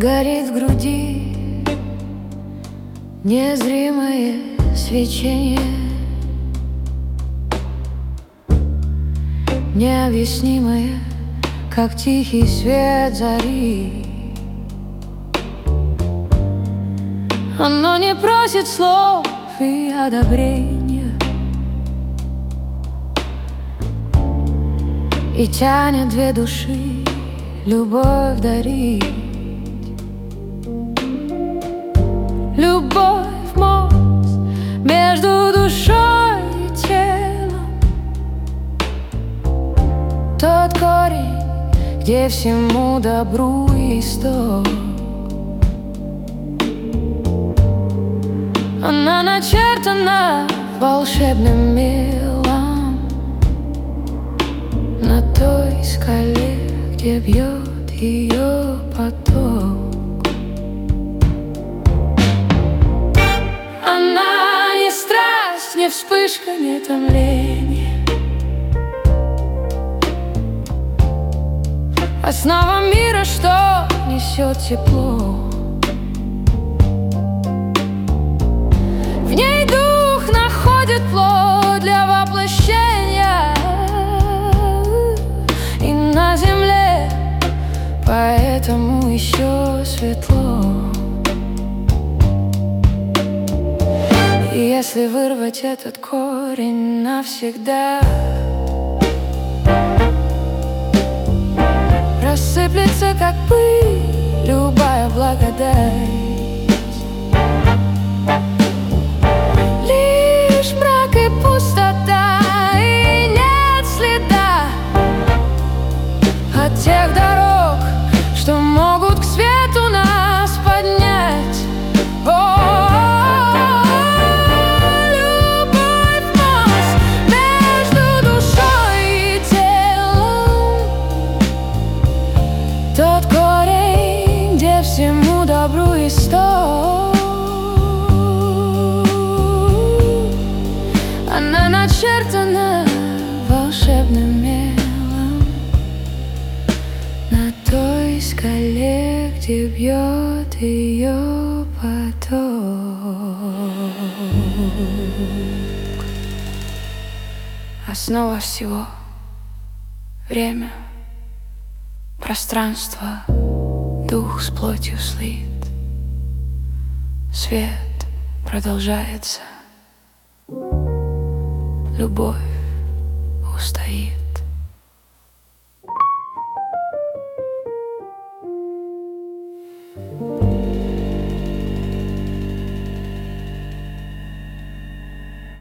горит в груди незримое свечение, необъяснимое, как тихий свет зари. Оно не просит слов и одобрения, и тянет две души любовь дарить. Любовь — мост между душой и телом, тот корень, где всему добру исток. Она начертана волшебным мелом на той скале, где бьет ее поток. Она не страсть, не вспышка, не томление, основа мира, что несет тепло. В ней дух находит плод для воплощения, и на земле поэтому еще светло. И если вырвать этот корень навсегда, рассыплется, как пыль, любая благодать. Лишь мрак и пустота, и нет следа от тех дорог, что могут к свету нас поднять. Любовь — мост между душой и телом, тот корень, где всему добру исток. Она начертана волшебным мелом на той скале, где бьет ее поток. Основа всего — время, пространство, дух с плотью слит. Свет продолжается, любовь устоит.